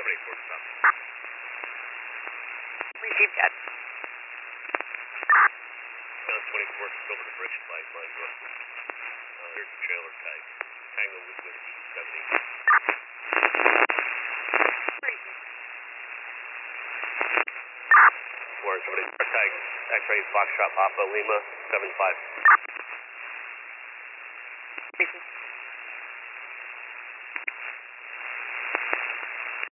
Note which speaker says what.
Speaker 1: 784 stop.
Speaker 2: Received that.
Speaker 1: Down 24, over the bridge by Mine Brook. There's the trailer tag. Tango with whiskey, 70. Warren, somebody tag X-ray Foxtrot Papa Lima 75.